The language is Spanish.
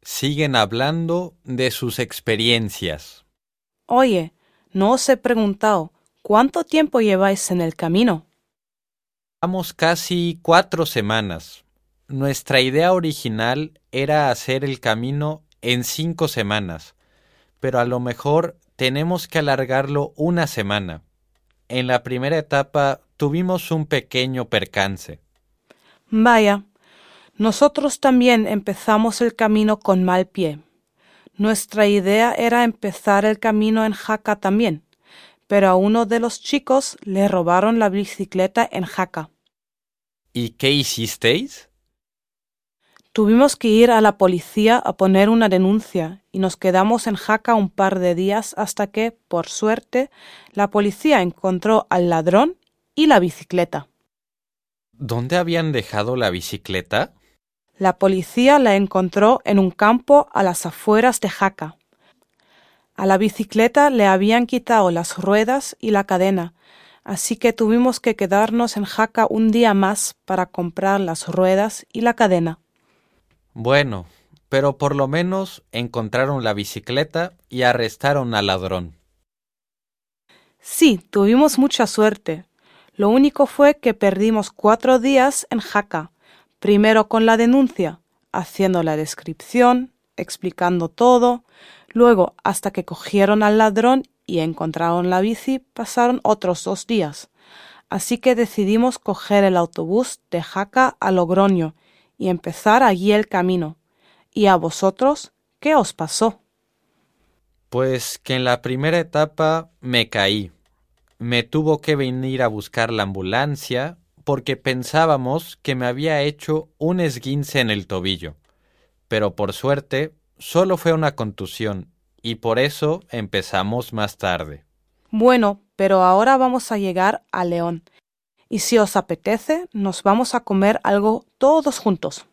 siguen hablando de sus experiencias. Oye, no os he preguntado, ¿cuánto tiempo lleváis en el camino? Llevamos casi 4 semanas. Nuestra idea original era hacer el camino en 5 semanas, pero a lo mejor tenemos que alargarlo una semana. En la primera etapa tuvimos un pequeño percance. Vaya, nosotros también empezamos el camino con mal pie. Nuestra idea era empezar el camino en Jaca también, pero a uno de los chicos le robaron la bicicleta en Jaca. ¿Y qué hicisteis? Tuvimos que ir a la policía a poner una denuncia y nos quedamos en Jaca un par de días hasta que, por suerte, la policía encontró al ladrón y la bicicleta. ¿Dónde habían dejado la bicicleta? La policía la encontró en un campo a las afueras de Jaca. A la bicicleta le habían quitado las ruedas y la cadena, así que tuvimos que quedarnos en Jaca un día más para comprar las ruedas y la cadena. Bueno, pero por lo menos encontraron la bicicleta y arrestaron al ladrón. Sí, tuvimos mucha suerte. Lo único fue que perdimos 4 días en Jaca, primero con la denuncia, haciendo la descripción, explicando todo, luego hasta que cogieron al ladrón y encontraron la bici pasaron otros 2 días. Así que decidimos coger el autobús de Jaca a Logroño y empezar allí el camino. ¿Y a vosotros qué os pasó? Pues que en la primera etapa me caí. Me tuvo que venir a buscar la ambulancia porque pensábamos que me había hecho un esguince en el tobillo. Pero por suerte solo fue una contusión y por eso empezamos más tarde. Bueno, pero ahora vamos a llegar a León. Y si os apetece, nos vamos a comer algo todos juntos.